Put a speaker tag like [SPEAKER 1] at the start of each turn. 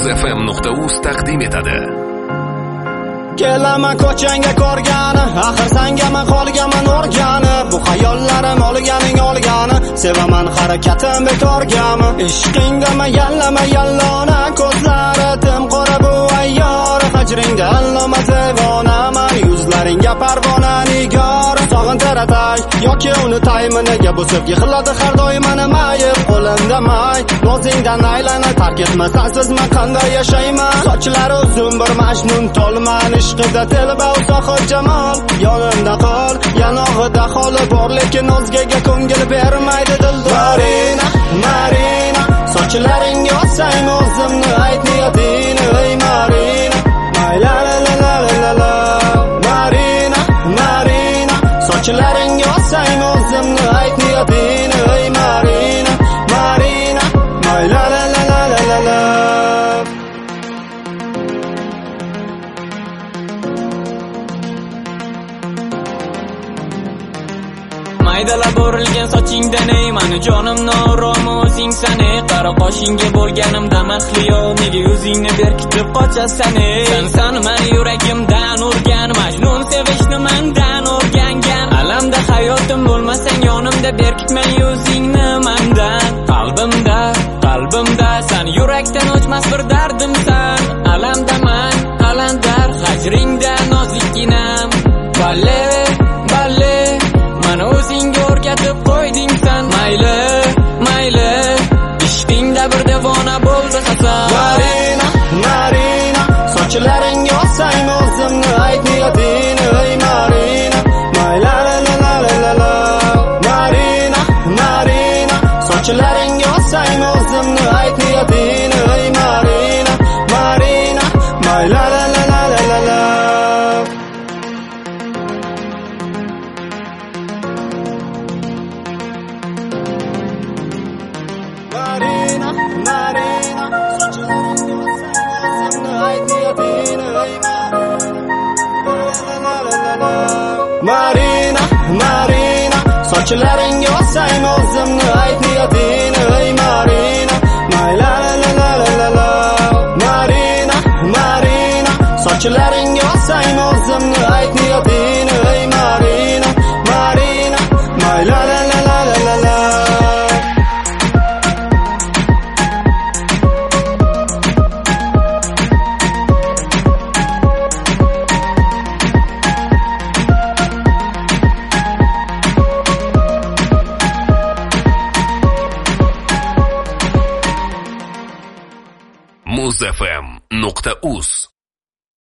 [SPEAKER 1] muzfm.uz taqdim etadi.
[SPEAKER 2] Kelaman ko'changga ko'rgani, axir sangaman qolgaman o'rgani. Bu xayollarim olgani, sevaman harakatim bekorgami? Ishqingdama yallona, ko'zlari tim qora bu ayyor. Hajringda alloma devonaman, yuzlaringga parvona nigor. Sog'intiratay yoki unutaymi, nega bu sevgi qiladi har doim meni mayib qo'limda may. Nozingdan aylanay, tark etmasan sizman qanday yashayman? Sochlari uzun bir majnun tolman, ishqida telba uzoq jamol. Yonimda qol, yanog'ida holi bor, lekin o'zgaga ko'ngil bermaydi dildor. Marina, sochlaringga osaymi o'zimni, ayt niyatingni ey Marina. La la la la la la. Marina, sochlaringga osaymi o'zimni, ayt niyatingni ey Marina. La la la la la la.
[SPEAKER 3] Maydalab o'rilgan sochingdan ey mani jonim norom o'zingsan ey. Qora qoshingga bo'lganimda mahliyo, nega yuzingni berkitib qochasan ey? Sen meni yuragimdan urgan, majnun sevishni mendan o'rgangan. Alamda hayotim bo'lmasang yonimda, berkitmay yuzingni mendan. Qalbimda sen yurakdan o'chmas bir dardimsan. Alamdaman qalandar, hajringda nozikginam. Balle mana o'zingga o'rgatib qo'yding sen. Mayli ishqingda bir devona bo'ldi hasan. Marina,
[SPEAKER 2] sochlaringga osaymi o'zimni, ayt niyatingni ey Marina. La la la la la. Marina, sochlaringga osaymi o'zimni, ayt niyatingni ey Marina. La la la la la. Marina, sochlaringga osaymi o'zimni, ayt niyatingni ey Marina. Marina, sochlaringga osaymi o'zimni, ayt niyatingni ey Marina. La la la la. Marina, sochlaringga osaymi o'zimni, ayt niyatingni ey Marina. La la la la.
[SPEAKER 1] muzfm.uz